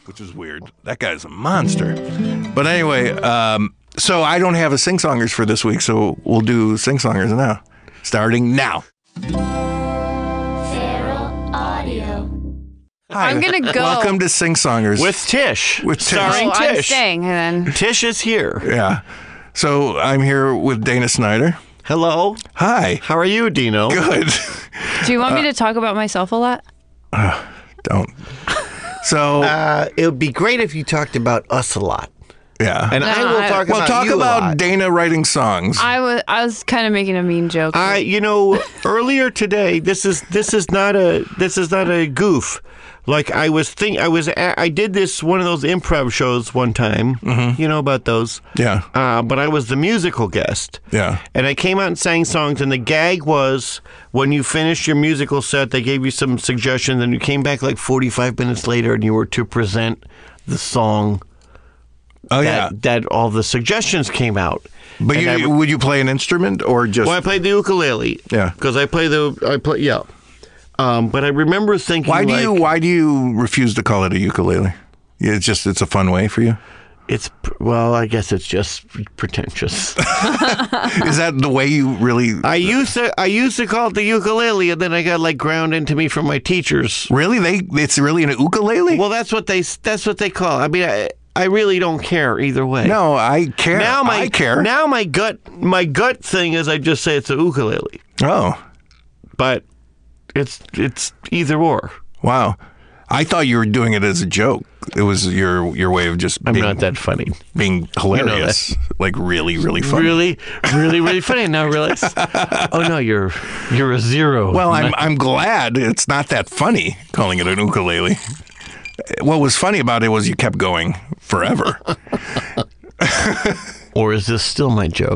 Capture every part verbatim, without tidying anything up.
which is weird. That guy's a monster. But anyway, um, so I don't have a sing-songers for this week, so we'll do sing-songers now. Starting now. Feral Audio. Hi. I'm gonna go. Welcome to Sing-Songers. With Tish. With Tish. Starring Oh, I'm Tish. staying then. Tish is here. Yeah. So I'm here with Dana Snyder. Hello. Hi. How are you, Dino? Good. Do you want me to talk about myself a lot? Don't. So, Uh, it would be great if you talked about us a lot. yeah. And I will I- talk well, about talk you a about lot. Dana writing songs. I was I was kind of making a mean joke. I, you know, earlier today, this is this is not a this is not a goof. Like I was think I was a- I did this one of those improv shows one time. Mm-hmm. You know about those. Yeah. Uh, but I was the musical guest. Yeah. And I came out and sang songs, and the gag was when you finished your musical set, they gave you some suggestions, and you came back like forty-five minutes later, and you were to present the song. Oh, yeah. That, that all the suggestions came out. But And you, I- would you play an instrument or just... Well, I played the ukulele. Yeah. Because I play the I play yeah. Um, but I remember thinking, why do like, you Why do you refuse to call it a ukulele? Yeah, It's just it's a fun way for you. It's well, I guess it's just pretentious. Is that the way you really? I used to I used to call it the ukulele, and then I got like ground into me from my teachers. Really, they it's really an ukulele. Well, that's what they that's what they call it. I mean, I, I really don't care either way. No, I care. Now my I care. Now my gut my gut thing is I just say it's a ukulele, Oh, but it's it's either or. wow! I thought you were doing it as a joke. It was your your way of just I'm being, not that funny. being hilarious, like really, really funny. Really, really, really funny. Now I realize. Oh no, you're you're a zero. Well, I'm I'm glad it's not that funny calling it an ukulele. What was funny about it was you kept going forever. Or is this still my joke?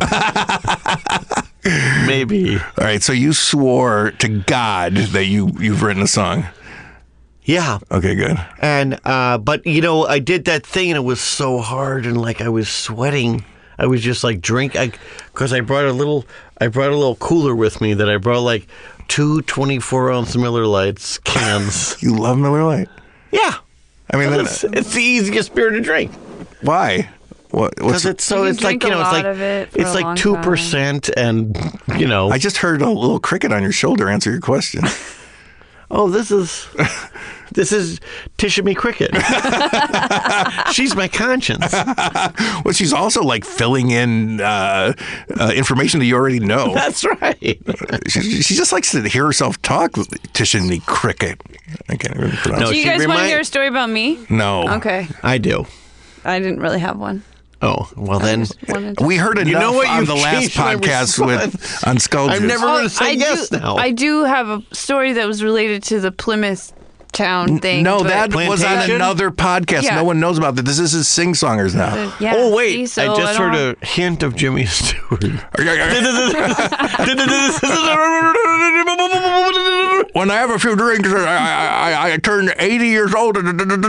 Maybe. All right, so you swore to God that you you've written a song. Yeah. Okay, good. And uh, but you know, I did that thing, and it was so hard, and like I was sweating. I was just like drink, because I, I brought a little, I brought a little cooler with me that I brought like two twenty-four ounce Miller Lights cans. You love Miller Lite. Yeah. I mean, It's, it's the easiest beer to drink. why? What? What's Because it's so You it's can like drink you know a it's lot like of it for it's a like long two time. percent, and you know. I just heard a little cricket on your shoulder answer your question. Oh, this is this is Tishami Cricket. She's my conscience. Well, she's also like filling in uh, uh, information that you already know. That's right. she, she just likes to hear herself talk. Tishani Cricket. I can't even pronounce No, it. Do you she guys want to remind- hear a story about me? No. Okay. I do. I didn't really have one. Oh, well then. Just wanted to- We heard enough You know what? on You've the last changed my podcast response. with on Skull I've Juice. never going to say I yes do, now. I do have a story that was related to the Plymouth Town thing. No, but- that was on Plantation? another podcast. Yeah. No one knows about that. This is his sing-songers now. Yeah, oh wait, see, so I just don't- heard a hint of Jimmy Stewart. When I have a few drinks, I, I, I, I turn eighty years old.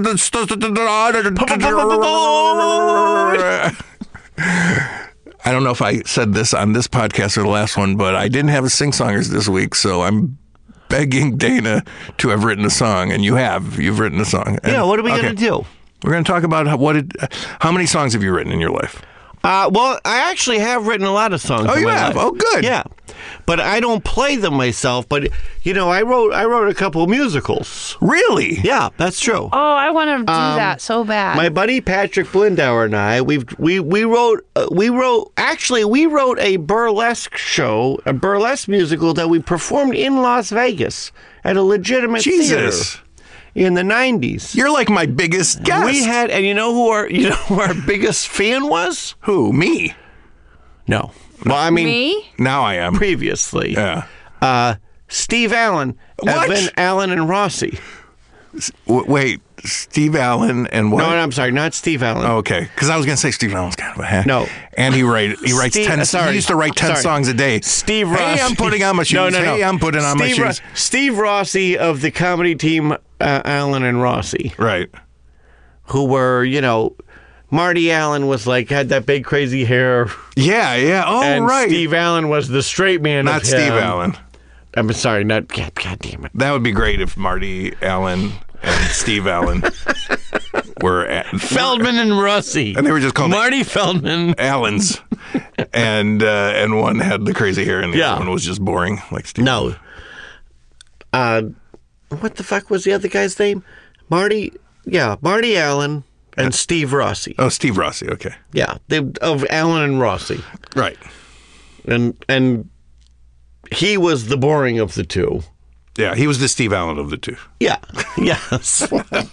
I don't know if I said this on this podcast or the last one, but I didn't have a sing-songers this week, so I'm begging Dana to have written a song, and you have. You've written a song. And- Yeah, what are we okay. going to do? We're going to talk about how, what did, how many songs have you written in your life? Uh, well, I actually have written a lot of songs. Oh, in you my have? life. Oh, good. Yeah, but I don't play them myself. But you know, I wrote I wrote a couple of musicals. Really? Yeah, that's true. Oh, I want to do that so bad. My buddy Patrick Blindauer and I, we've we we wrote uh, we wrote actually we wrote a burlesque show, a burlesque musical that we performed in Las Vegas at a legitimate Jesus. theater in the nineties. You're like my biggest guest. We had, and you know who our you know who our biggest fan was? Who? Me. No, well, I mean Me? Now I am. previously, Yeah. uh, Steve Allen, What? Evan Allen, and Rossi. W- wait, Steve Allen and what? No, no, I'm sorry, not Steve Allen. Oh, okay, because I was going to say Steve Allen's kind of a hack. No. And he write he writes Steve- ten. sorry. He used to write ten Sorry. songs a day. Steve Hey, Rossi. I'm putting on my shoes. No, no, no. Hey, I'm putting on Steve my Ro- shoes. Steve Rossi of the comedy team, uh, Allen and Rossi, Right. who were, you know, Marty Allen was like had that big crazy hair, Yeah, yeah. Oh, and right. Steve Allen was the straight man. Not of Steve him. Allen. I'm sorry, not God, God damn it. That would be great if Marty Allen and Steve Allen were Feldman and Rossi. And they were just called Marty Feldman. Allens. and uh, and one had the crazy hair, and the Yeah. other one was just boring, like Steve. No. Uh, what the fuck was the other guy's name? Marty, yeah, Marty Allen and Steve Rossi. Oh, Steve Rossi, okay. Yeah, they, of Allen and Rossi. Right. And and he was the boring of the two. Yeah, he was the Steve Allen of the two. Yeah, yes.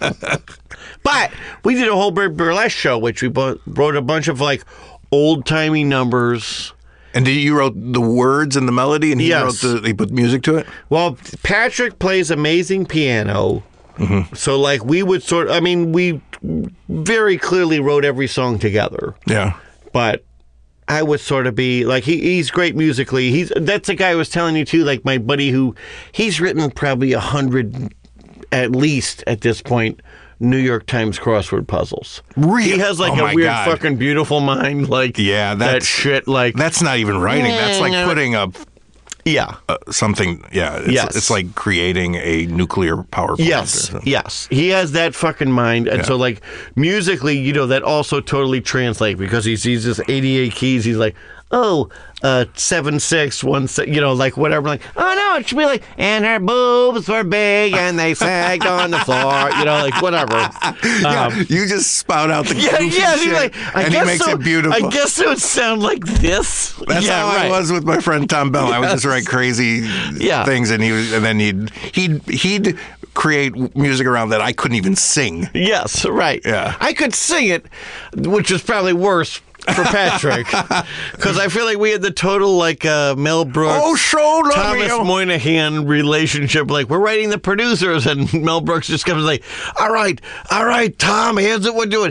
But we did a whole bur- burlesque show, which we bo- wrote a bunch of like old-timey numbers. And did you wrote the words and the melody, and he Yes. wrote the he put music to it? Well, Patrick plays amazing piano. Mm-hmm. So, like, we would sort I mean, we very clearly wrote every song together. Yeah. But I would sort of be, like, he, he's great musically. He's That's the guy I was telling you, too, like, my buddy who, he's written probably a hundred, at least, at this point, New York Times crossword puzzles. Really? He has, like, Oh a my weird God. fucking beautiful mind. Like, Yeah, that that's- shit, like, That's not even writing. That's like putting up yeah. uh, something. Yeah. It's, Yes. It's like creating a nuclear power plant. Yes, or something. yes. He has that fucking mind. And Yeah. so, like, musically, you know, that also totally translates because he sees this eighty-eight keys. He's like, oh, uh, seven, six, one, six, you know, like whatever. Like, oh, no, it should be like, and her boobs were big and they sagged on the floor, you know, like whatever. Yeah, Um, you just spout out the yeah, goofy yeah. He's shit, like, I and guess he makes so, it beautiful. I guess it would sound like this. That's yeah, how right. I was with my friend Tom Bell. I would just write crazy Yeah. things, and he was, and then he'd he'd he'd create music around that I couldn't even sing. Yes, right. Yeah. I could sing it, which is probably worse for Patrick, because I feel like we had the total like uh, Mel Brooks, Oh, show love Thomas you. Moynihan relationship. Like we're writing the producers, and Mel Brooks just comes like, "All right, all right, Tom, here's what we're doing."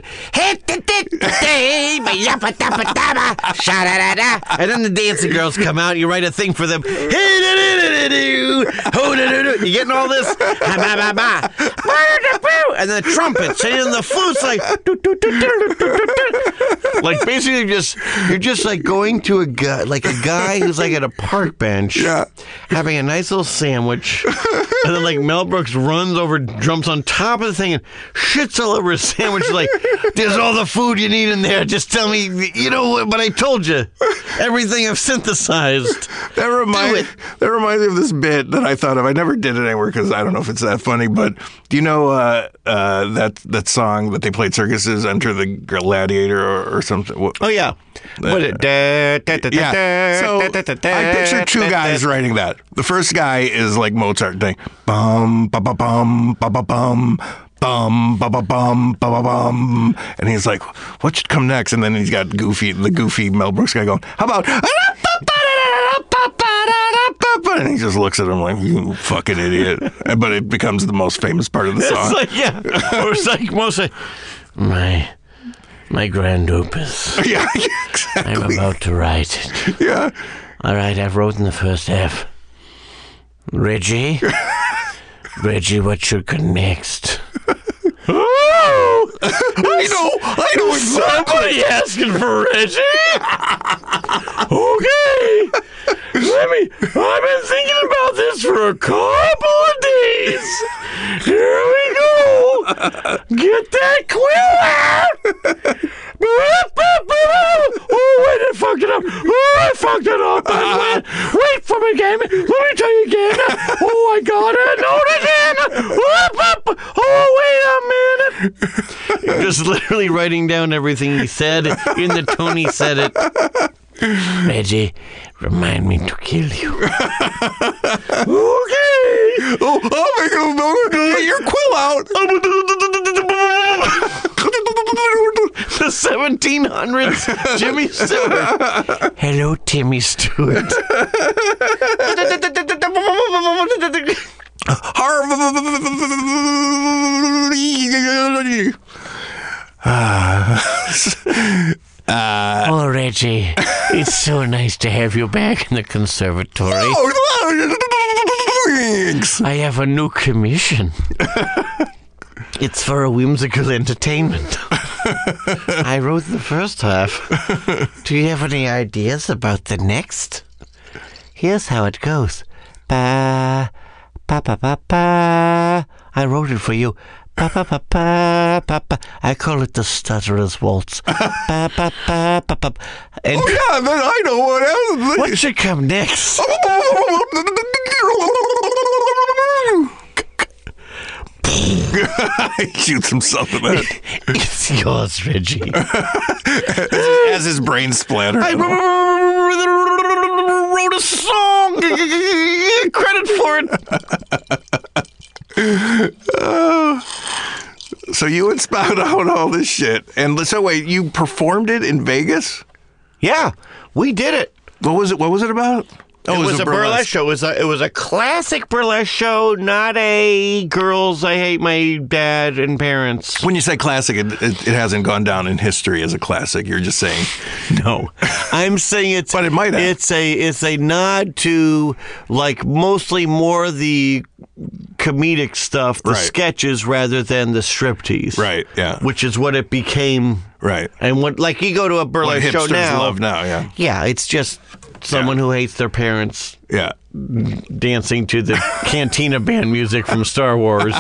And then the dancing girls come out. You write a thing for them. You getting all this? And the trumpets and the flutes, like, like basically just you're just like going to a guy, like a guy who's like at a park bench, Yeah. having a nice little sandwich, and then like Mel Brooks runs over, jumps on top of the thing, and shits all over his sandwich. Like, there's all the food you need in there. Just tell me, you know what? But I told you, everything I've synthesized. That reminds that reminds me of this bit that I thought of. I never did it anywhere because I don't know if it's that funny. But do you know uh, uh, that that song that they played circuses, "Enter the Gladiator" or, or something? What- Oh yeah, what it? Da, da, da, Yeah. da, So da, da, da, da, I picture two da, guys da. writing that. The first guy is like Mozart thing. Bum ba ba bum ba ba bum. Bum ba ba bum ba ba bum, and he's like, "What should come next?" And then he's got Goofy, the Goofy Mel Brooks guy, going, "How about?" And he just looks at him like, "You fucking idiot!" But it becomes the most famous part of the It's song. like yeah, or it's like mostly my my grand opus. Yeah, I'm exactly. about to write it. Yeah, All right, I've written the first half. Reggie, Reggie, what should come next? Oh, I know, I know exactly. somebody asking for Reggie. Okay, let me. I've been thinking about this for a couple of days. Here we go. Get that quill out. Oh, wait, I fucked it up. Oh, I fucked it up. Wait, wait for me, game. Let me tell you again. Oh, I got it. Note again. Oh, wait a minute. Just literally writing down everything he said in the tone he said it. Reggie, remind me to kill you. Okay. Oh, I'll make a note. Get your quill out. The seventeen hundreds, Jimmy Stewart. Hello, Timmy Stewart. Oh, Reggie, it's so nice to have you back in the conservatory. Thanks. I have a new commission. It's for a whimsical entertainment. I wrote the first half. Do you have any ideas about the next? Here's how it goes. Ba, ba, ba, ba, ba. I wrote it for you. Pa, pa, pa, pa, pa, pa. I call it the stutterer's waltz. Pa, pa, pa, pa, pa. And Oh yeah, then I know what else. what should come next? He shoots himself in that It's yours, Reggie. as his brain splatters. I wrote a song. Credit for it. So you would spout out all this shit, and so wait, you performed it in Vegas? Yeah, we did it. What was it? What was it about? Oh, it was a burlesque show. It was a, it was a classic burlesque show, not a girls, I hate my dad and parents. When you say classic, it, it, it hasn't gone down in history as a classic. You're just saying No, I'm saying it's. But it might have. It's a it's a nod to like mostly more the comedic stuff, the Right. sketches rather than the striptease. Right, yeah. Which is what it became. right. And what like you go to a What burlesque show hipsters now. love now, yeah, Yeah, it's just someone who hates their parents yeah. dancing to the Cantina band music from Star Wars.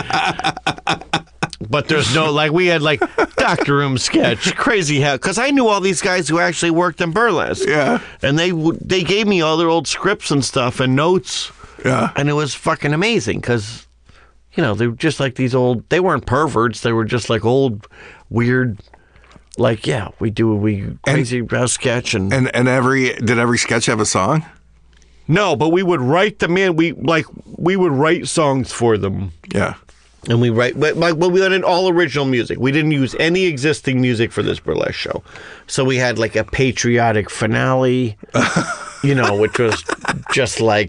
But there's no, like, we had, like, Doctor Room sketch, crazy how, because I knew all these guys who actually worked in burlesque. Yeah. And they would they gave me all their old scripts and stuff and notes. Yeah. And it was fucking amazing because, you know, they were just like these old, they weren't perverts. They were just like old, weird, like, yeah, we do, we crazy house sketch and. And and every did every sketch have a song? No, but we would write them in. We like we would write songs for them, Yeah. and we write. But like, well, we had an all original music. We didn't use any existing music for this burlesque show, so we had like a patriotic finale, you know, which was just like,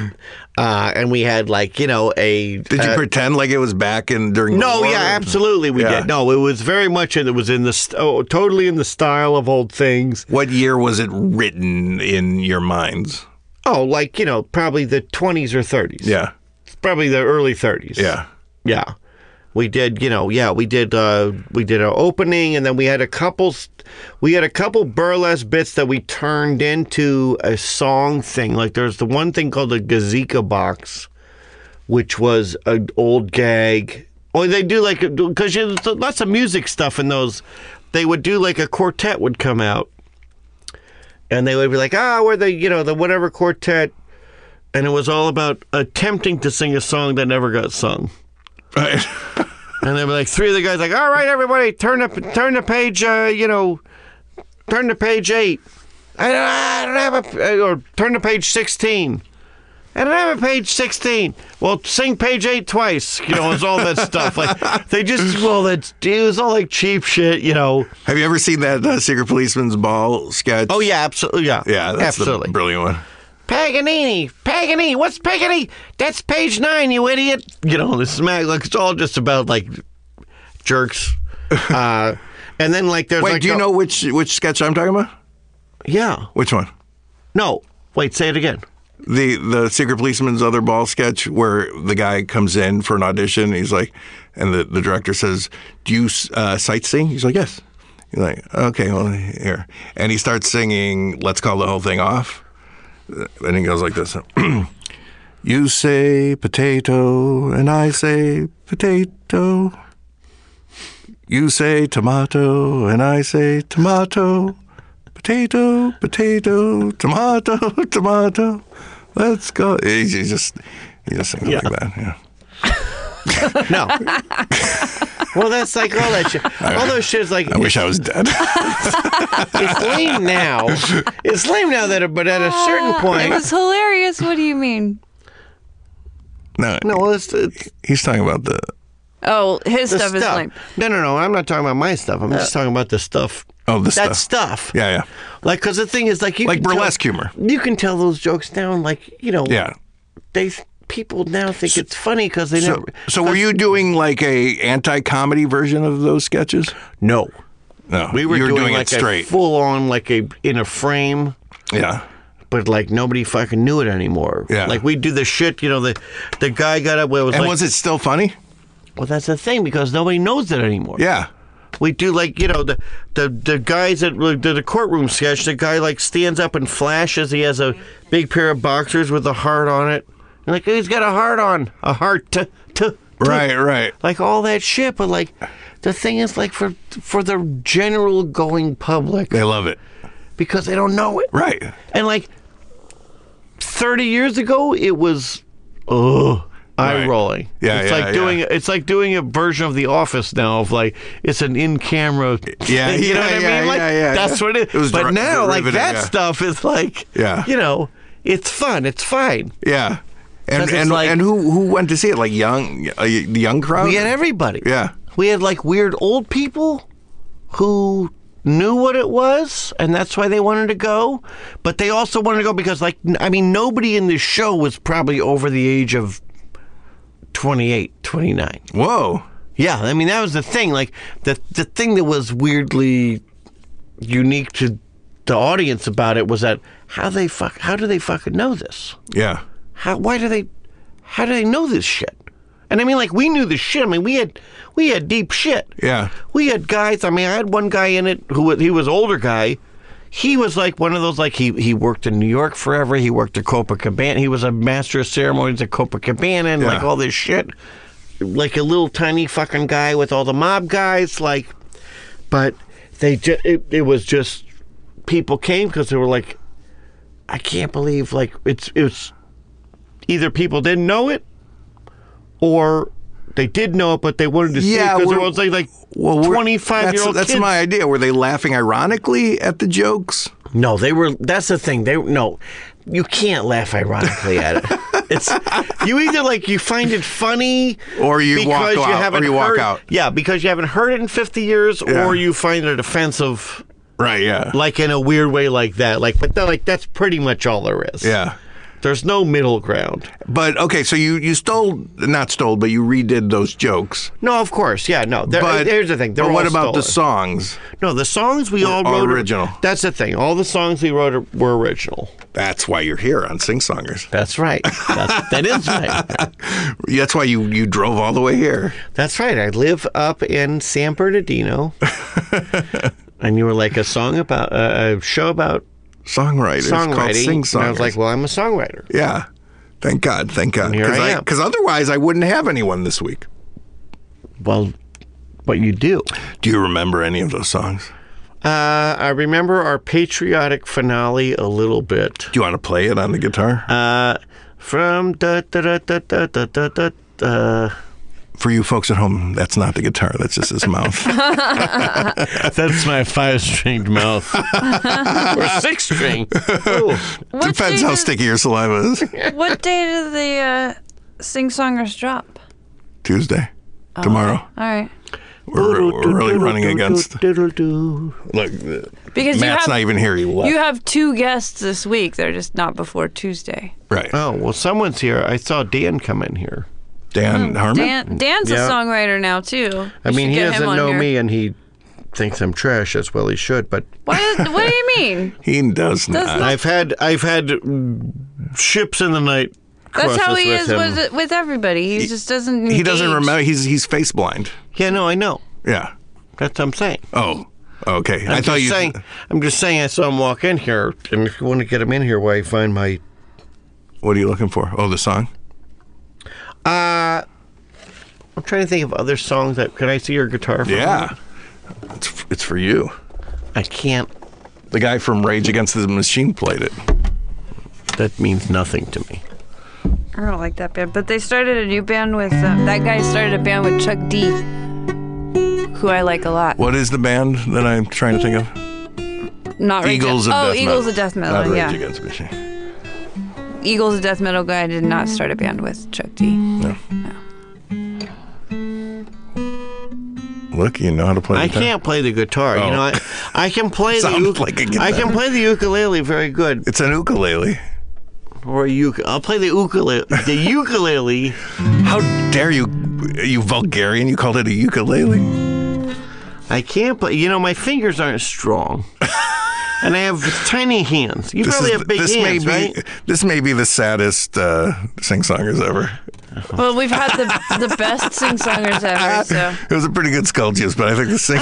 uh, and we had like you know a. Did you uh, pretend like it was back in during? No, the war? yeah, absolutely, we Yeah. did. No, it was very much. It was in the st- oh, totally in the style of old things. What year was it written in your minds? Oh, like you know, probably the twenties or thirties. Yeah. Probably the early thirties. Yeah. Yeah, we did. You know, yeah, we did. Uh, we did our opening, and then we had a couple. We had a couple burlesque bits that we turned into a song thing. Like there's the one thing called the Gazika box, which was an old gag. Or they do like because there's lots of music stuff in those. They would do like a quartet would come out, and they would be like, ah, we're the you know the whatever quartet, and it was all about attempting to sing a song that never got sung. Right. And they were like three of the guys like, all right, everybody, turn up, turn to page, uh, you know, turn to page eight. I don't, I don't have a, or turn to page sixteen. I don't have a page sixteen. Well, sing page eight twice. You know, it's all that stuff. Like they just, well, that's it was all like cheap shit. You know. Have you ever seen that uh, Secret Policeman's Ball sketch? Oh yeah, absolutely, yeah, yeah, that's absolutely. the brilliant one. Paganini, Paganini, what's Paganini? That's page nine, you idiot. You know, this is like it's all just about like jerks. Uh, and then like there's Wait, like do you the- know which which sketch I'm talking about? Yeah. Which one? No. Wait, say it again. The the Secret Policeman's Other Ball sketch where the guy comes in for an audition. He's like, and the, the director says, "Do you uh, sightseeing?" He's like, "Yes." He's like, "Okay, well, here," and he starts singing "Let's Call the Whole Thing Off." And he goes like this. You say potato, and I say potato. You say tomato, and I say tomato. Potato, potato, tomato, tomato. Let's go. He, he just, he just sings Yeah. like that. Yeah. No. Well, that's like all that shit. All those shit's like I wish I was dead. it's lame now. It's lame now that, but at a certain It point. was hilarious. What do you mean? no, No, well, it's, it's he's talking about the. Oh, his the stuff, is stuff. lame. No, no, no. I'm not talking about my stuff. I'm just talking about the stuff. Oh, the That stuff. stuff. Yeah, yeah. Like, because the thing is, like, you Like can tell- burlesque humor. You can tell those jokes down, like, you know. Yeah. They people now think it's funny because they So, never. so were you doing like a anti-comedy version of those sketches? No. No, We were you were doing, doing, like it straight. a full on, like a in a frame. Yeah. But like nobody fucking knew it anymore. Yeah. Like we do the shit, you know. The the guy got up where it was And like, was it still funny? well, that's the thing because nobody knows it anymore. Yeah. We do like you know the the the guys that like, the, the courtroom sketch. The guy like stands up and flashes. He has a big pair of boxers with a heart on it. And like he's got a heart on a heart to to Right, right. like all that shit. But like, the thing is, like for for the general going public, They love it. because they don't know it. Right. And like thirty years ago, it was ugh, eye rolling. Yeah, it's yeah, like yeah. doing it's like doing a version of The Office now of like it's an in camera. Yeah, you know yeah, what I yeah, mean? Like yeah, yeah, that's yeah. what it It was is. But dri- now, like riveting, that yeah. stuff is like, Yeah. you know, it's fun. It's fine. Yeah. And 'Cause it's and, like- and who who went to see it? Like young, uh, the young crowd? We had everybody. Yeah. We had like weird old people who knew what it was, and that's why they wanted to go. But they also wanted to go because, like, n- I mean, nobody in this show was probably over the age of twenty-eight, twenty-nine. Whoa. Yeah, I mean, that was the thing. Like, the the thing that was weirdly unique to the audience about it was that how they fuck, how do they fucking know this? Yeah. How? Why do they? How do they know this shit? And I mean, like, we knew the shit. I mean, we had we had deep shit. Yeah. We had guys. I mean, I had one guy in it who was, he was an older guy. He was like one of those, like he he worked in New York forever. He worked at Copacabana. He was a master of ceremonies at Copacabana and like Yeah. all this shit. Like a little tiny fucking guy with all the mob guys. Like, but they just it, it was just people came because they were like, I can't believe like it's it was either people didn't know it or they did know it, but they wanted to see Yeah, it because it we're- was like, like Well, we're- twenty-five year old That's, that's kids. my idea. Were they laughing ironically at the jokes? No, they were. That's the thing. They no, you can't laugh ironically at it. It's you either like you find it funny, Or you walk because you out- or haven't you walk heard, out. Yeah, because you haven't heard it in fifty years, Yeah. or you find it offensive, Right. Yeah. like in a weird way, like that. Like, but they're like that's pretty much all there is. Yeah. There's no middle ground. But okay, so you you stole not stole, but you redid those jokes. No, of course, yeah, no. There, But here's the thing. They're but what all about the stolen. songs? No, the songs we all all wrote are- original. That's the thing. All the songs we wrote are, were original. That's why you're here on Sing Songers. That's right. That's, that is right. That's why you you drove all the way here. That's right. I live up in San Bernardino, and you were like a song about uh, a show about Songwriters called songwriting. Sing And Songers. I was like, well, I'm a songwriter. yeah. Thank God. Thank God. here I am. Because otherwise, I wouldn't have anyone this week. Well, what you do? Do you remember any of those songs? Uh, I remember our patriotic finale a little bit. Do you want to play it on the guitar? Uh, from da da da da da da da da. Uh, For you folks at home, that's not the guitar. That's just his mouth. that's my five-stringed mouth, or six-string. Ooh. What Depends day how does- sticky your saliva is. What day do the uh, Sing Songers drop? Tuesday. Tomorrow. All right. We're, we're really running against. Look, Because you Matt's have not even here. He left. you have two guests this week. They're just not before Tuesday. Right. Oh well, someone's here. I saw Dan come in here. Dan Harmon? Dan Dan's Yeah. a songwriter now too. I You mean, should he get him doesn't on know here. me, and he thinks I'm trash as well. He should, but What, is, what do you mean? He does not. not- I've had I've had mm, ships in the night. That's how crosses he with is him. with with everybody. He, just doesn't. He doesn't engage. remember. He's he's face blind. Yeah, no, I know. Yeah. That's what I'm saying. Oh. Okay. I'm I thought just you. saying. I'm just saying. I saw him walk in here, and if you want to get him in here, where I find my. What are you looking for? Oh, the song. Uh, I'm trying to think of other songs that. Can I see your guitar? For a Yeah. moment? It's it's for you. I can't. The guy from Rage Against the Machine played it. That means nothing to me. I don't like that band, but they started a new band with um, that guy started a band with Chuck D, who I like a lot. What is the band that I'm trying to think of? Not Rage- Eagles of oh, Death Eagles Metal. of Death Metal. Not Rage Yeah, Against the Machine. Eagles of Death Metal guy did not start a band with Chuck D. No. Look, you know how to play I guitar. can't play the guitar. Oh. You know, I, I can play the Sounds uk- like a guitar. I can play the ukulele very good. It's an ukulele. Or a uk- I'll play the ukulele. The ukulele. How dare you, you vulgarian? You called it a ukulele? I can't play. You know, my fingers aren't strong, and I have tiny hands. You probably have big this hands, may be right? this may be the saddest uh, sing-songers ever. Well, we've had the the best sing songers ever. So It was a pretty good skull juice, but I think the sing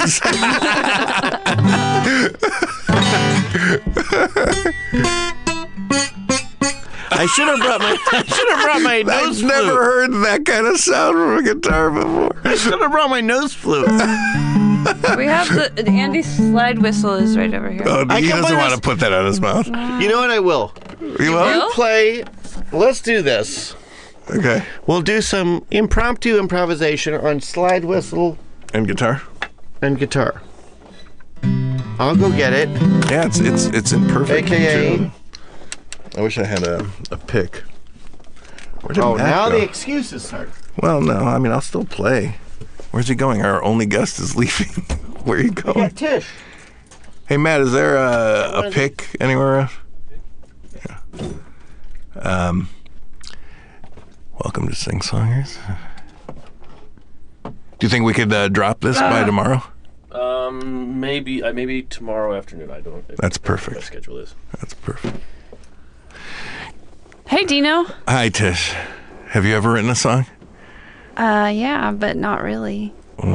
I should have brought my. I should have brought my nose I've flute. never heard that kind of sound from a guitar before. I should have brought my nose flute. We have the, the Andy's slide whistle is right over here. Oh, I he can doesn't play want this- to put that on his mouth. You know what? I will. You will? will? Play. Let's do this. Okay. We'll do some impromptu improvisation on slide whistle And guitar? and guitar. I'll go get it. Yeah, it's it's it's in perfect A K A tune. I wish I had a, a pick. Where did Oh, Matt now go? the excuses start. Well, no, I mean, I'll still play. Where's he going? Our only guest is leaving. Where are you going? Yeah, Tish. Hey, Matt, is there a, a pick anywhere else? Yeah. Um, welcome to Sing Songers. Do you think we could uh, drop this by tomorrow? Um, maybe uh, maybe tomorrow afternoon. I don't. That's I don't know what perfect. My schedule is. That's perfect. Hey, Dino. Hi, Tish. Have you ever written a song? Uh, yeah, but not really.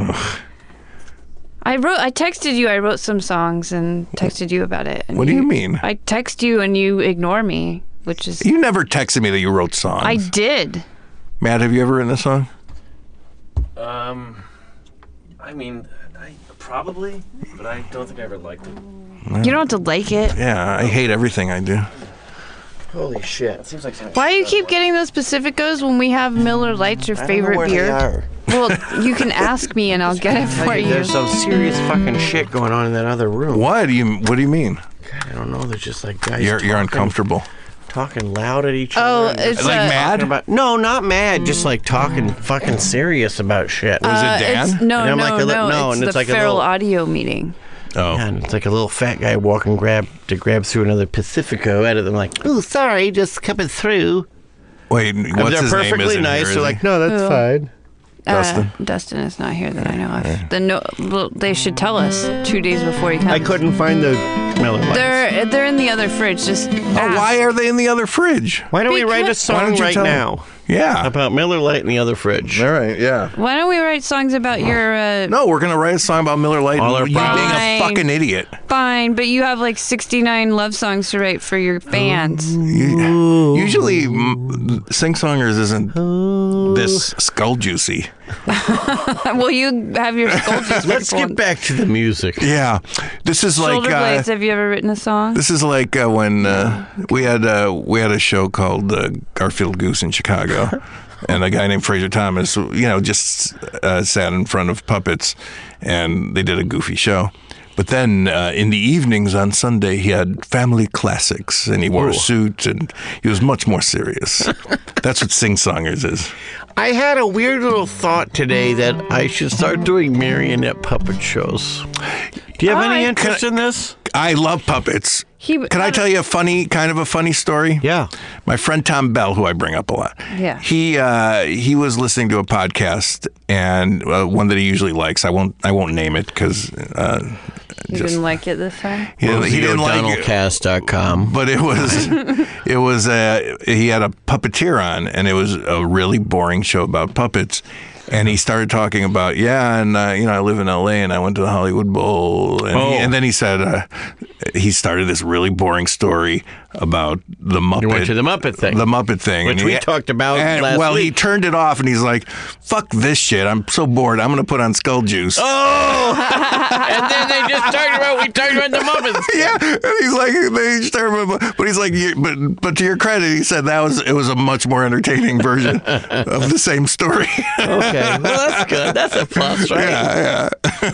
I wrote. I texted you. I wrote some songs and texted you about it. and What do you mean? I text you and you ignore me, which is. You never texted me that you wrote songs. I did. Matt, have you ever written a song? Um, I mean, I probably, but I don't think I ever liked it. You don't have to like it. Yeah, I hate everything I do. Holy shit. It seems like something. Why do you keep getting those Pacificos when we have Miller Lite's your I don't know favorite where beer? they are. Well, you can ask me and I'll get it for you. There's some serious fucking shit going on in that other room. What do you What do you mean? I don't know. There's just like guys You're you're talking- uncomfortable. talking loud at each Oh, other. it's Like uh, mad? About, no, not mad. Just like talking fucking serious about shit. Was it uh, Dan? It's, no, And I'm no, like a li- no, no, It's and the it's like a feral little- audio meeting. Oh, And it's like a little fat guy walking grab to grab through another Pacifico out of them. Like, oh, sorry, just coming through. wait. And What's they're his name? perfectly Isn't nice. here, They're is like, he? no, that's Who? fine. Dustin? Uh, Dustin is not here that I know of. The no, well, they should tell us two days before he comes. I couldn't find the Miller Lights. They're they're in the other fridge. Just Oh, why are they in the other fridge? Why don't we write a Because- Why song don't you right tell now Yeah. about Miller Lite in the other fridge? All right. Yeah. Why don't we write songs about your? Uh, No, we're gonna write a song about Miller Lite. All our and you being a problems. fucking idiot. Fine, but you have like sixty-nine love songs to write for your fans. You- Usually, m- Sing Songers isn't this skull juicy. Well, you have your skull juice. Let's get back to the music. Yeah. This is like. Shoulder Uh, Blades. Have you ever written a song? This is like uh, when uh, we had uh, we had a show called uh, Garfield Goose in Chicago, and a guy named Fraser Thomas, you know, just uh, sat in front of puppets, and they did a goofy show. But then uh, in the evenings on Sunday, he had family classics, and he wore a suit, and he was much more serious. That's what Sing Songers is. I had a weird little thought today that I should start doing marionette puppet shows. Do you have any Alright. interest Can in this? I love puppets. He- Can I tell you a funny, kind of a funny story? Yeah. My friend Tom Bell, who I bring up a lot, Yeah. he uh, he was listening to a podcast, and uh, one that he usually likes. I won't I won't name it because uh, You just didn't like it this time? he didn't, he didn't like it. Cast dot com. But it was it was uh, he had a puppeteer on, and it was a really boring show about puppets. And he started talking about, yeah, and, uh, you know, I live in L A and I went to the Hollywood Bowl. And, Oh. he, and then he said, uh, he started this really boring story about the Muppet. You went to the Muppet thing. The Muppet thing. Which And we talked about and, last Well, he week. turned it off and he's like, fuck this shit. I'm so bored. I'm going to put on Skull Juice. Oh! And then they just talked about, we talked about the Muppets. Yeah, and he's like, they started, but he's like, you, but but to your credit, he said that was it was a much more entertaining version of the same story. Okay, well, that's good. That's a plus, right? Yeah,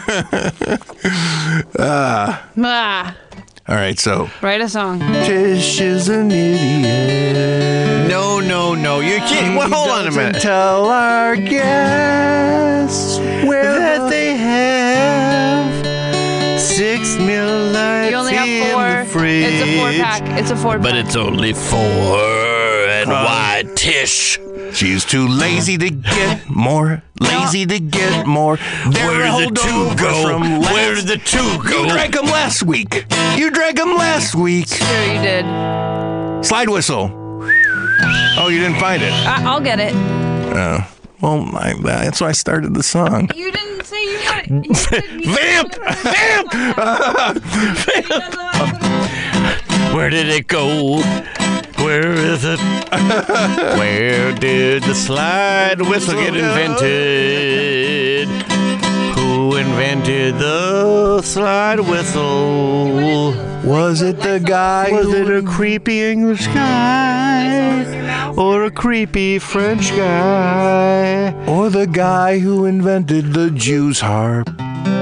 yeah. Ah, All right, so write a song. Tish is an idiot. No, no, no. You're kidding. Well, hold on a minute. Tell our guests where That they have six Miller Lights You only have in four. the fridge. It's a four pack. It's a four pack. But it's only four. And why, Tish? she's too lazy to get more, lazy to get more. They're Where did the two holdovers go? from last- Where did the two go? You drank them last week. You drank them last week. Sure, you did. Slide whistle. Oh, you didn't find it. I- I'll get it. Oh. Well, I, that's why I started the song. You didn't say you got it. You said you Vamp! Vamp! Where did it go? Where is it? Where did the slide whistle get invented? Who invented the slide whistle? Was it the guy Was who... it a creepy English guy? Or a creepy French guy? Or the guy who invented the Jew's harp?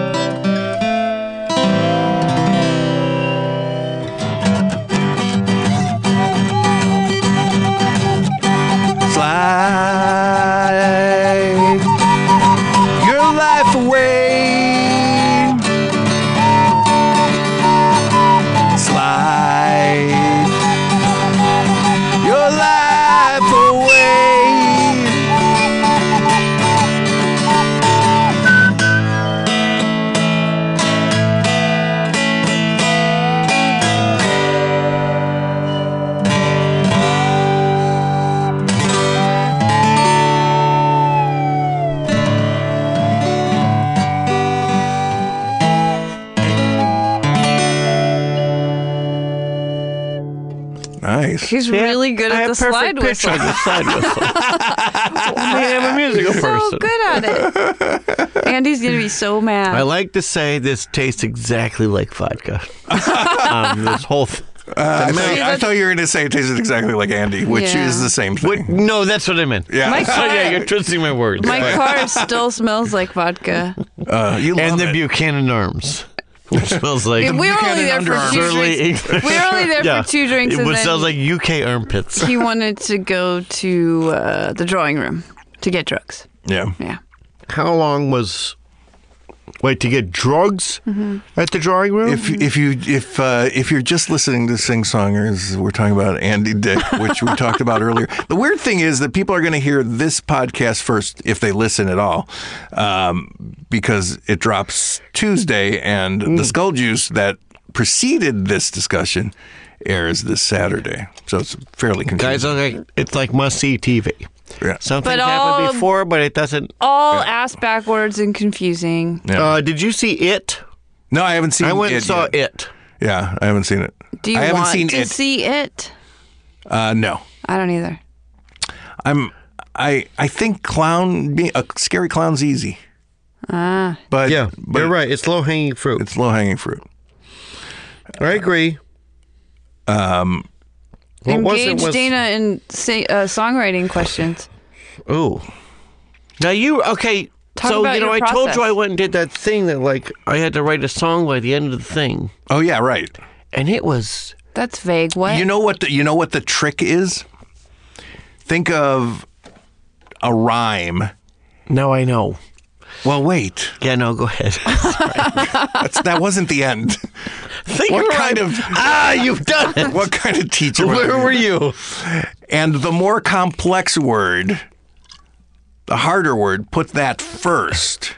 Slide your life away. Slide your life away. Nice. He's really good I at have the slide perfect pitch whistle. on the slide whistle. I am a musical So person. good at it. Andy's gonna be so mad. I like to say this tastes exactly like vodka. um, this whole th- Uh, I, thought, See, I thought you were going to say it tasted exactly like Andy, which Yeah. is the same thing. What? No, that's what I meant. Yeah. My Oh, car, yeah, you're twisting my words. my car still smells like vodka. Uh, you love and the it. Buchanan Arms, which smells like we were only there Buchanan for two underarms. drinks. English. We were only there Yeah. for two drinks, It and was- then sounds like U K armpits. he wanted to go to uh, the drawing room to get drugs. Yeah. Yeah. How long was? Wait, to get drugs Mm-hmm. at the drawing room? If if you if uh, if you're just listening to Sing Songers, we're talking about Andy Dick, which we talked about earlier. The weird thing is that people are going to hear this podcast first if they listen at all, um, because it drops Tuesday, and Mm. the Skull Juice that preceded this discussion airs this Saturday, so it's fairly confusing. Guys, okay, it's like must see T V. Yeah. Something's But happened all- before, but it doesn't. All ass backwards and confusing. Yeah. Uh, did you see it? No, I haven't seen. I went it and saw yet. it. Yeah, I haven't seen it. Do you I haven't want seen to it. see it? Uh, no. I don't either. I'm I I think clown being a scary clown's easy. Ah. But Yeah, but you're right. It's low hanging fruit. It's low hanging fruit. I agree. Um, what was it Engage was Dana in say, uh, songwriting questions. ooh. Now you okay? Talk so about you know, your I told process. you I went and did that thing that like I had to write a song by the end of the thing, Oh yeah, right. and it was That's vague. What? You know what the you know what the trick is? Think of a rhyme. now I know. Well, wait. Yeah, no, go ahead. That's, that wasn't the end. Think What of kind it. of ah? You've done it. what kind of teacher? Where were you? And the more complex word, the harder word, put that first.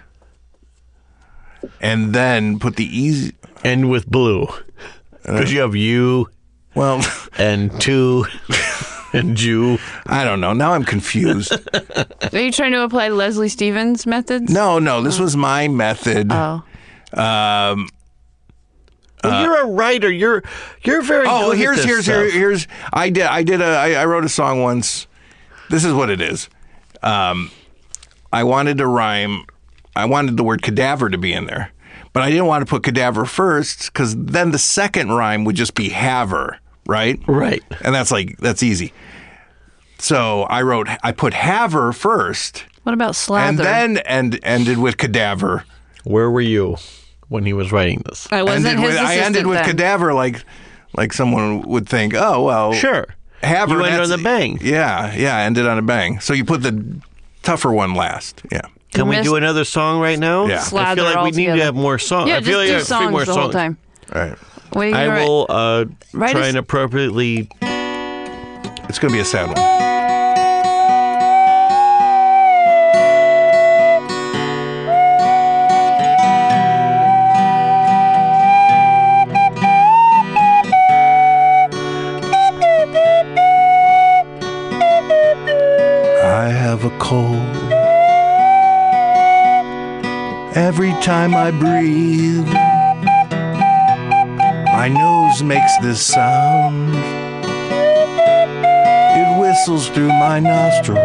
And then put the easy And with blue, because you have you well, and two and Jew. I don't know. Now I'm confused. Are you trying to apply Leslie Stevens methods? No, no, this was my method. Oh. Um, Well, you're a writer. You're you're very. oh, good here's at this here's stuff. here, here's I did I did a I, I wrote a song once. This is what it is. Um, I wanted to rhyme. I wanted the word cadaver to be in there, but I didn't want to put cadaver first because then the second rhyme would just be haver, right? Right. And that's like that's easy. So I wrote I put haver first, What about slather? and then and ended with cadaver. Where were you when he was writing this? I wasn't ended his with, I assistant ended with then. cadaver like like someone would think, oh well, Sure. Haver, You ended that's- on a bang. Yeah, yeah, ended on a bang. So you put the tougher one last. Yeah. Can we missed- do another song right now? Yeah. I Slather feel like we need to altogether. have more songs. Yeah, I just feel like do I have three songs more the songs. whole time. All right. What are you I gonna will uh, Write try us- and appropriately. It's going to be a sad one. I have a cold. Every time I breathe, my nose makes this sound. whistles through my nostrils.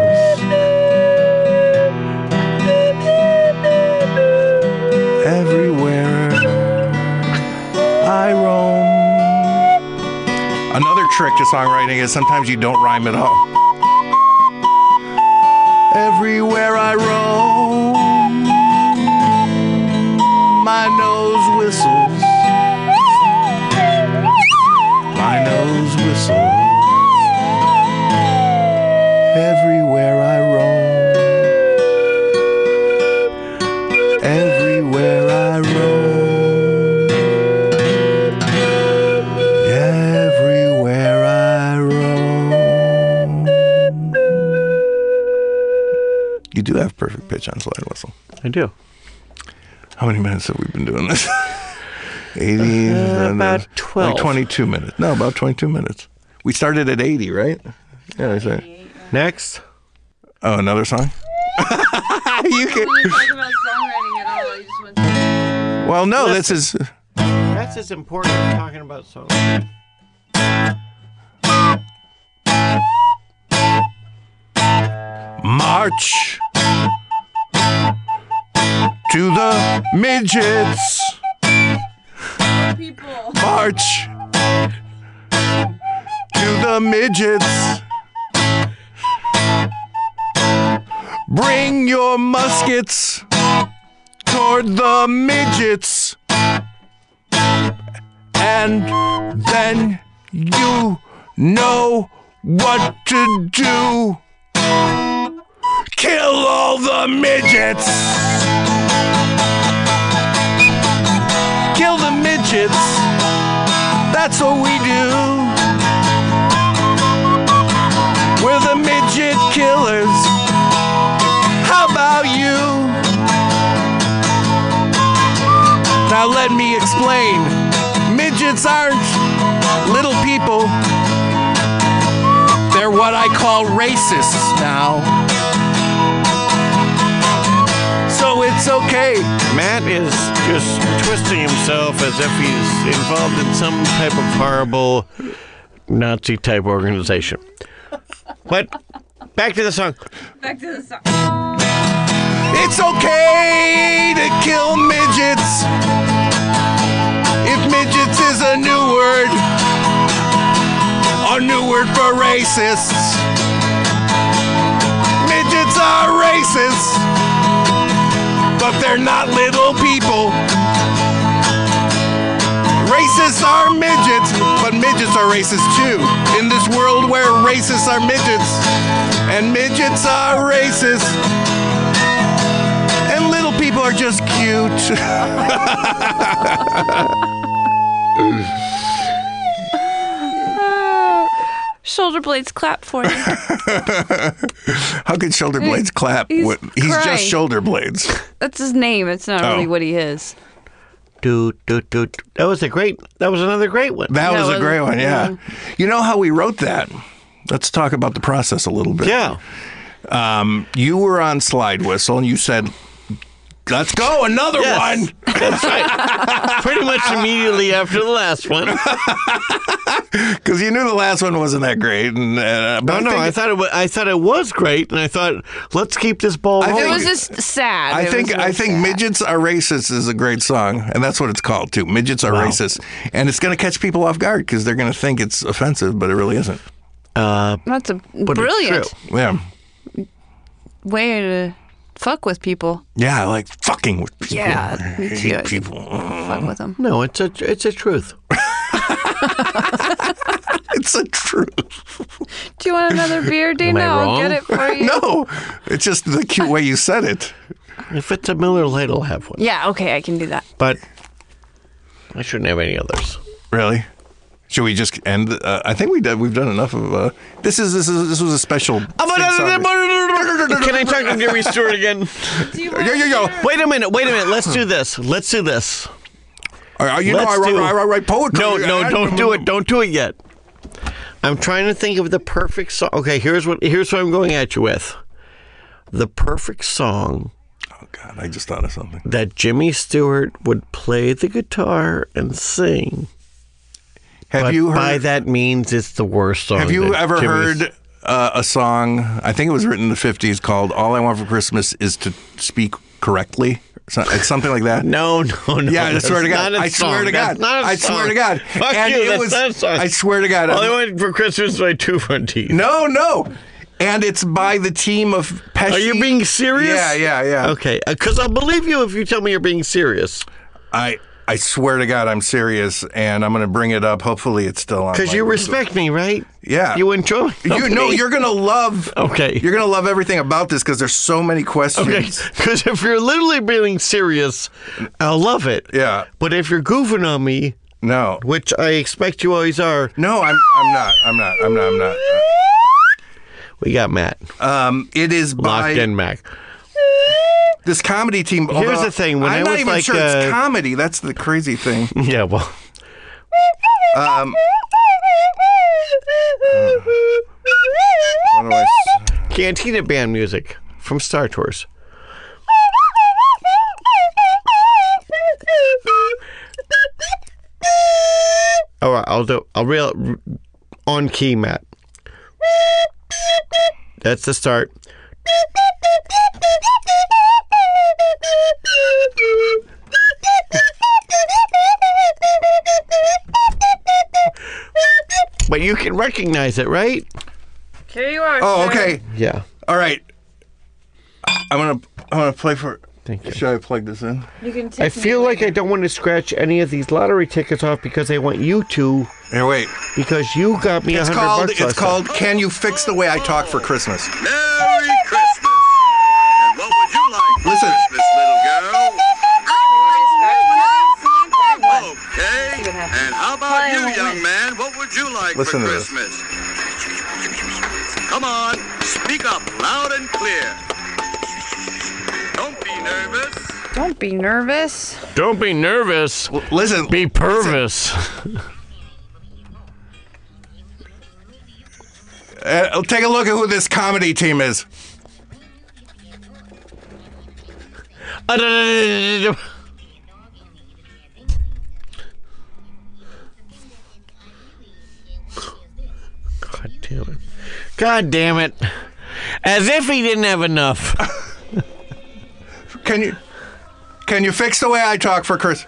Everywhere I roam. Another trick to songwriting is sometimes you don't rhyme at all. Everywhere I roam, my nose whistles. My nose whistles. Everywhere I roam. Everywhere I roam. Everywhere I roam. You do have perfect pitch on slide whistle. I do. How many minutes have we been doing this? eighty? Uh, about twelve. Like twenty-two minutes. No, about twenty-two minutes. We started at eighty, right? Yeah, that's right. Next. Oh, another song? You can. We didn't talk about songwriting at all. I just went to... Well, no, this is. That's as important as talking about songs. March to the midgets. People. March to the midgets. Bring your muskets toward the midgets. And then you know what to do. Kill all the midgets. Kill the midgets. That's what we do. We're the midget killers. How about you? Now let me explain. Midgets aren't little people. They're what I call racists now. So it's okay. Matt is just twisting himself as if he's involved in some type of horrible Nazi type organization. But back to the song. Back to the song. It's okay to kill midgets. If midgets is a new word, a new word for racists. Midgets are racists, but they're not little people. Racists are midgets, but midgets are racist too. In this world where racists are midgets, and midgets are racist, and little people are just cute. Shoulder blades clap for you. How could shoulder blades clap? He's What- he's crying. just shoulder blades. That's his name. It's not Oh. really what he is. Do, do, do, do. That was a great, that was another great one. That Yeah, was a well, great one, yeah. yeah. You know how we wrote that? Let's talk about the process a little bit. Yeah. Um, you were on Slide Whistle and you said, let's go, another Yes. one. That's right. Pretty much immediately after the last one. Because you knew the last one wasn't that great. And, uh, but No, no, I think, thought it was, I thought it was great, and I thought, let's keep this ball I rolling. It think- was just sad. I It think was I real think sad. Midgets Are Racist is a great song, and that's what it's called too. Midgets Are Wow. Racist, and it's going to catch people off guard because they're going to think it's offensive, but it really isn't. Uh, That's a but it's brilliant true. Yeah, way to fuck with people. yeah, I like fucking with people. Yeah, I me hate too. I people. Fuck with them. No, it's a, it's a truth. It's a truth. Do you want another beer, Dana? I I'll wrong? get it for you. No, it's just the cute way you said it. If it's a Miller Lite, I'll have one. Yeah, okay, I can do that. But I shouldn't have any others. Really? Should we just end? Uh, I think we did. We've done enough of. Uh, this is this is this was a special. Can I talk to Jimmy Stewart again? Do you Yo, yo, yo. Wait a minute, wait a minute. Let's do this. Let's do this. Are, you know, Let's I write, do- I write, write poetry. No, no, I- don't do it. Don't do it yet. I'm trying to think of the perfect song. Okay, here's what here's what I'm going at you with. The perfect song Oh God, I just thought of something. that Jimmy Stewart would play the guitar and sing. Have but you heard? by that means it's the worst song. have you that ever Jimmy's- heard uh, a song. I think it was written in the fifties called "All I Want for Christmas Is to Speak Correctly." So, it's something like that. No, no, no. Yeah, I swear to God. Not a I swear song. to God. That's not a I song. swear to God. Fuck and you. it That's was, not a song. I swear to God. All I want for Christmas is my two front teeth. No, no. And it's by the team of Pesci. Are you being serious? Yeah, yeah, yeah. Okay, because I'll believe you if you tell me you're being serious. I I swear to God, I'm serious, and I'm going to bring it up. Hopefully, it's still on. Because my you list. respect me, right? Yeah. You enjoy You know, you're going to love. Okay. You're going to love everything about this because there's so many questions. Okay, because if you're literally being serious, I'll love it. Yeah. But if you're goofing on me, No. which I expect you always are, No, I'm. I'm not. I'm not. I'm not. I'm not. we got Matt. Um, it is by Locked in, Mac. this comedy team. Here's although the thing, when I'm I not was even like, sure uh, it's comedy. That's the crazy thing. Yeah, well. Um, how do I s- Cantina band music from Star Tours. All right, I'll do. I'll real on key, Matt. That's the start. But you can recognize it, right? Here you are. Oh, sir. okay. Yeah. All right. I'm gonna. I'm gonna play for. Thank you. Should I plug this in? You can take I feel me like I don't want to scratch any of these lottery tickets off because I want you to, Here, wait. because you got me a It's hundred called. bucks It's last time. called. Can you fix the way I talk for Christmas? Merry Christmas! And what would you like for Listen. Christmas, little girl? Okay. what happens. And how about Probably you, won't young win. man? What would you like Listen for to this. Christmas? Come on, speak up loud and clear. Don't be nervous. Don't be nervous. Don't be nervous. L- Listen. Be pervis. Uh, take a look at who this comedy team is. God damn it. God damn it. As if he didn't have enough. Can you? Can you fix the way I talk for Chris?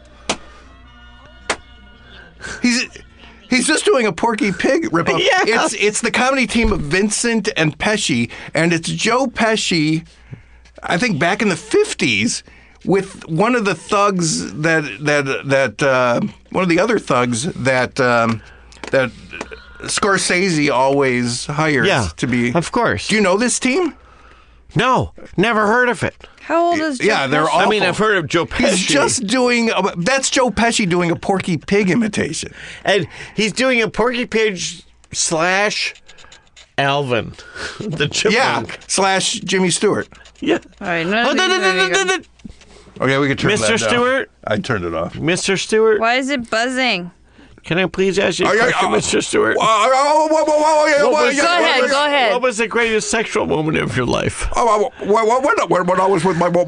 He's. He's just doing a Porky Pig ripoff. Yeah. It's it's the comedy team of Vincent and Pesci, and it's Joe Pesci, I think back in the fifties, with one of the thugs that that that uh, one of the other thugs that um, that Scorsese always hires Yeah, to be. of course. Do you know this team? No, never heard of it. How old is Joe Yeah, they're Pesci? all. I mean, I've heard of Joe Pesci. He's just doing. That's Joe Pesci doing a Porky Pig imitation. And he's doing a Porky Pig slash Alvin. The Yeah, chipmunk. slash Jimmy Stewart. Yeah. All right, none Oh, of no, these no, are no, any no, good. no. Okay, we can turn Mister that down. Stewart? I turned it off. Mister Stewart, Why is it buzzing? can I please ask you a Oh, yeah, question, uh, Mister Stewart? Oh, oh, whoa, whoa, whoa, yeah, What whoa, was- yeah, Go what ahead, was- go ahead. What was the greatest sexual moment of your life? Oh, oh, when, when, when, when I was with my wife,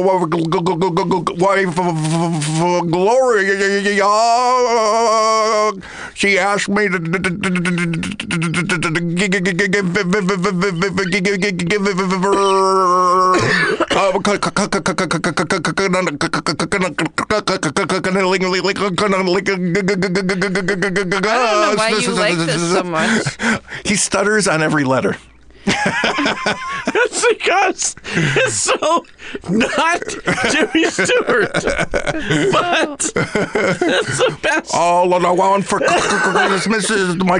Gloria, she asked me to I don't know why you like this so much. He stutters on every letter. That's because it's so not Jimmy Stewart. But that's the best. All I want for Christmas is my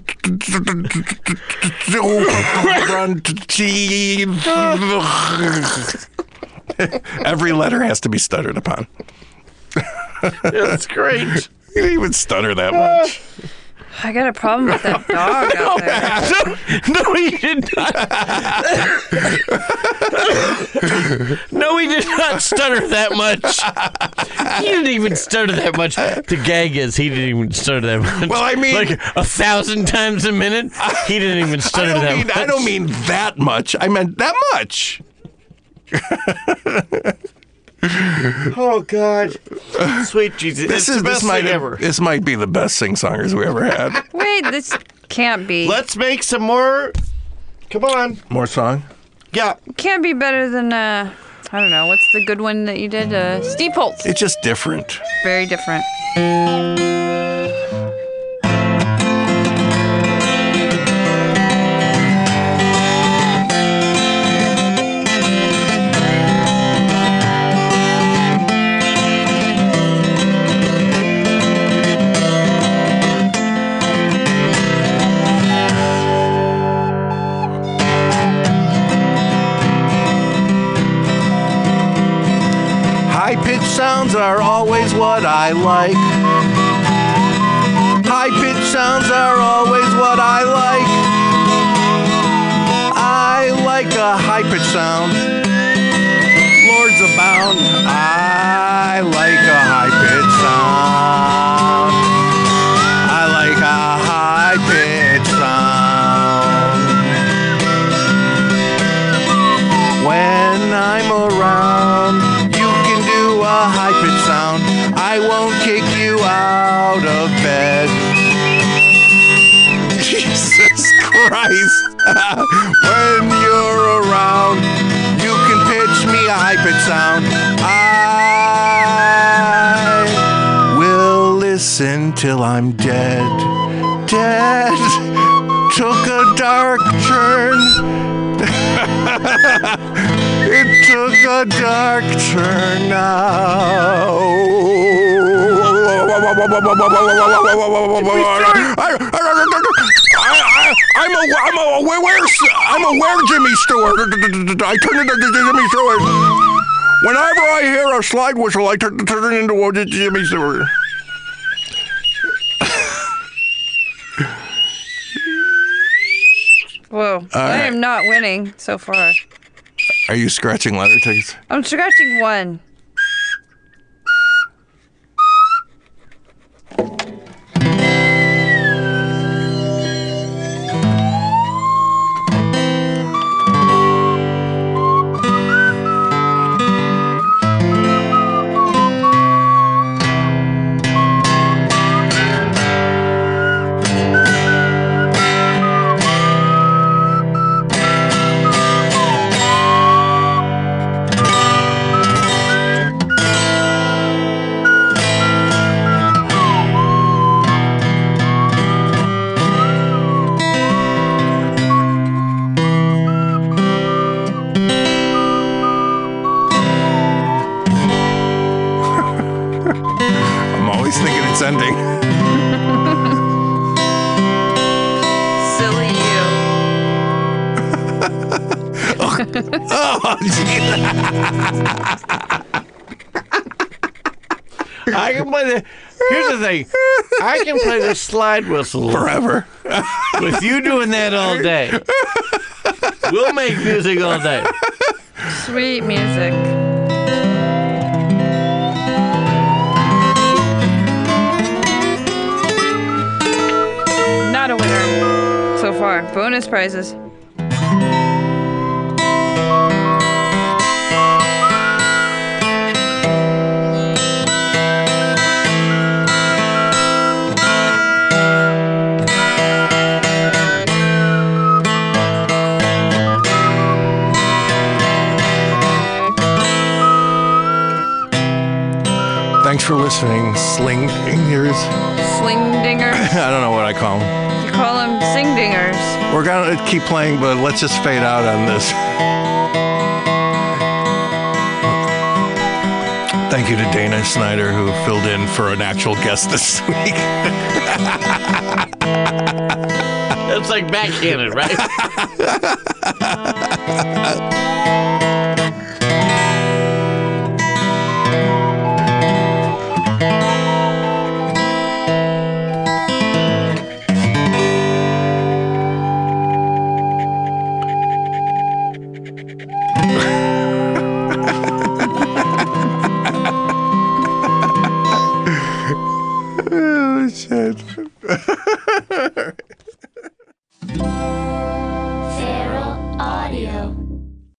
Every letter has to be stuttered upon. That's great. You didn't even stutter that much. I got a problem with that dog out there. No, no, he did not. No, he did not stutter that much. He didn't even stutter that much. The gag is he didn't even stutter that much. Well, I mean- like a thousand times a minute. He didn't even I stutter don't that mean much. I don't mean that much. I meant that much. Oh God, sweet Jesus! This it's is the this best might thing ever. this might be the best sing songers we ever had. Wait, this Can't be. Let's make some more. Come on. More song? Yeah. Can't be better than, uh, I don't know, what's the good one that you did? Uh, Steve Holtz. It's just different. Very different. High-pitched sounds are always what I like. High-pitched sounds are always what I like. I like a high-pitched sound. Lords abound. I like a high-pitched sound. I like a high-pitched sound. When I'm around, a high-pitched sound. I won't kick you out of bed. Jesus Christ. When you're around, you can pitch me a high-pitched sound. I will listen till I'm dead. Dead took a dark turn. It took a dark turn now. I, I, I'm a, I'm a, where, where's, I'm a where Jimmy Stewart. I turn into Jimmy Stewart. Whenever I hear a slide whistle, I turn, turn it into a Jimmy Stewart. Whoa. I right. am not winning so far. Are you scratching letter tickets? I'm scratching one. Ending. Silly you. Oh, geez. I can play the. Here's the thing. I can play the slide whistle Forever. with you doing that all day. We'll make music all day. Sweet music. Not a winner so far. Bonus prizes. Thanks for listening, sling dingers. Sling dingers. I don't know what I call them. You call them sing dingers. We're gonna keep playing, but let's just fade out on this. Thank you to Dana Snyder, who filled in for an actual guest this week. That's like backhanded, right?